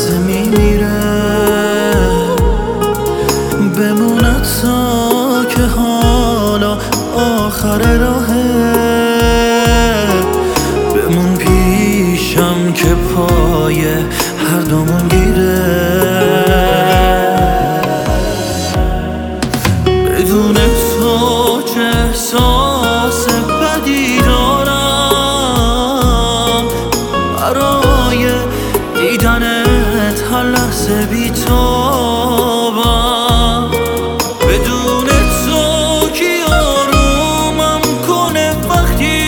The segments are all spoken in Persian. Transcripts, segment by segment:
لحظه میمیره. بمونه تا که حالا آخر راهه، بمون پیشم که پای هر دومون گیره. بدون تو چه احساس بدی دارم، برای دیدنت هر لحظه بی‌تابم. بدون تو کی آرومم کنه وقتی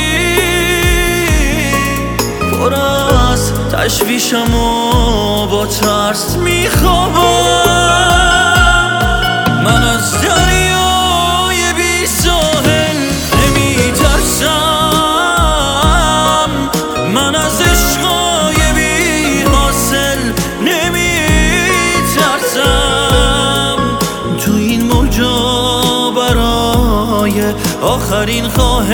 پر از تشویشم و با ترس میخوابم. من از دریای بی ساحل نمیترسم، من از عشقای بی حاصل نمیترسم. تو این موجا برای آخرین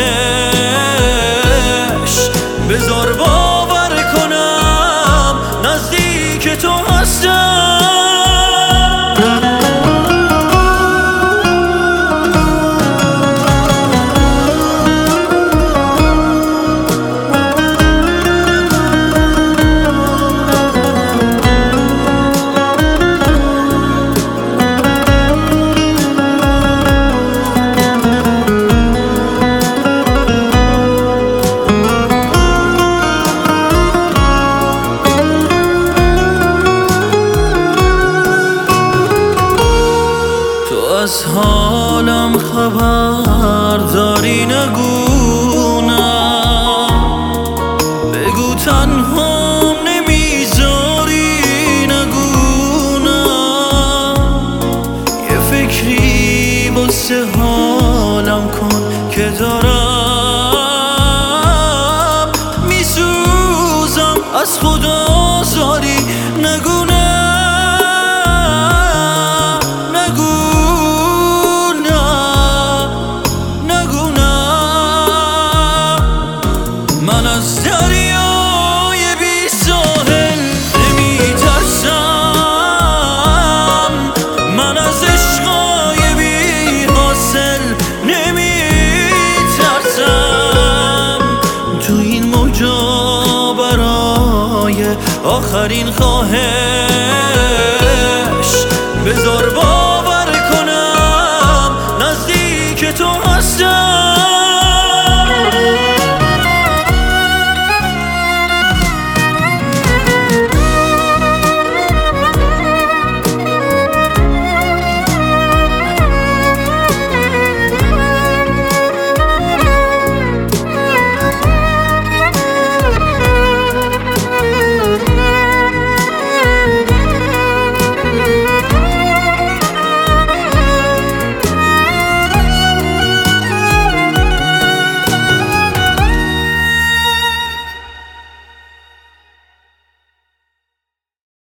خواهش بذار باور کنم نزدیک تو هستم. از حالم خبر داری نگو نه، بگو تنهام نمیذاری نگو نه. یه فکری واسه حالم کن که دارم میسوزم از خدا زاری نگو نه. من از دریای بی ساحل نمیترسم، من از عشقای بی حاصل نمیترسم. تو این موجا برای آخرین خواهش بذار